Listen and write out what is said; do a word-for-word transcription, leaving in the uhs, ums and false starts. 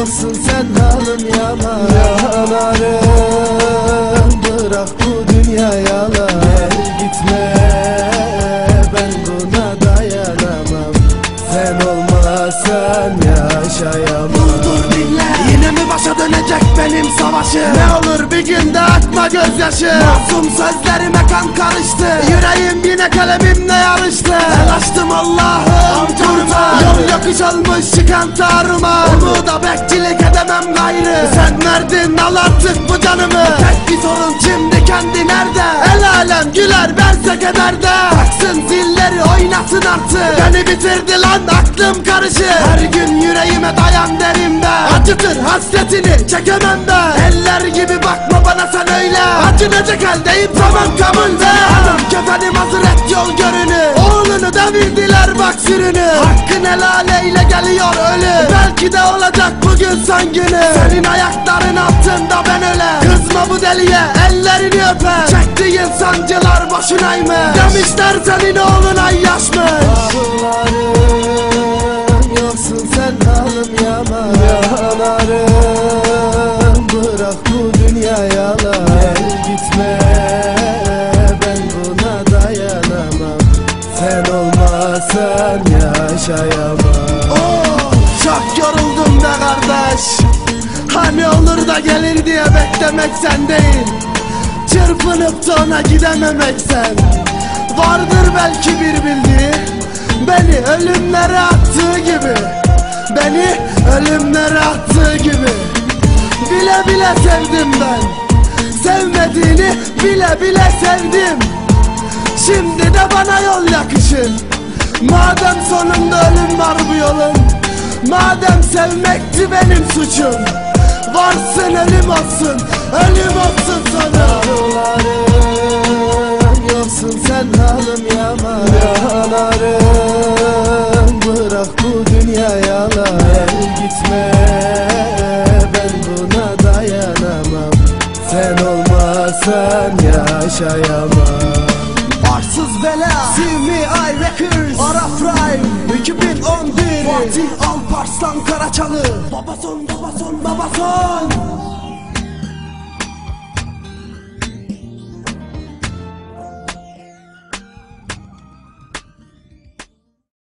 Yoksun sen halım yaman. Yanarım, bırak bu dünya yalan. Gel gitme, ben buna dayanamam. Sen olmazsan yaşayamam. Dur dinle, yine mi başa dönecek benim savaşım? Ne olur bir günde akma gözyaşı. Masum sözlerime kan karıştı. Yüreğim yine kalemimle yarıştı. El açtım Allah'ım durma. Yol yokuş olmuş çıkan taruma. Umuda bekçilik edemem gayrı. Sen verdin al artık bu canımı. Tek bir sorun şimdi kendi nerede? El alem güler bense kederde. Taksın zilleri oynasın artık. Beni bitirdi lan aklım karışır. Her gün yüreğime dayan derim be. Acıtır hasretini çekemem be. Eller gibi bakma bana sen öyle. Acınacak haldeyim tamam kabul be. Adam kefenim hazır et yol görünü. Oğlunu devirdiler bak sürünü. Hakkın helal eyle geliyor ölü. Belki de olacak bugün son günü. Senin ayakların altında ben öyle. Kızma bu deliye ellerini öper. Çektiğin sancılar boşunaymış. Demişler senin oğlun ayyaşmış. Ağlarım, yoksun sen halım yaman. Yanarım, bırak bu dünya yalan. Gel gitme, ben buna dayanamam. Sen olmazsan yaşayamam. Oh, çok yoruldum be kardeş. Hani olur da gelir diye beklemek sen değil. Çırpınıp da ona gidememek sen. Vardır belki bir bildiği. Beni ölümlere attığı gibi. Beni ölümlere attığı gibi. Bile bile sevdim ben. Sevmediğini bile bile sevdim. Şimdi de bana yol yakışır. Madem sonunda ölüm var bu yolun. Madem sevmekti benim suçum. Varsın ölüm olsun, ölüm olsun sana. Ağlarım, yoksun sen halım yaman. Yanarım, bırak bu dünya yalan. Gel gitme, ben buna dayanamam. Sen olmazsan yaşayamam. Arsız bela, C M I Records, Ara Prime, iki bin on bir, Fatih Alparslan Karaçalı. Babason, babason, babason.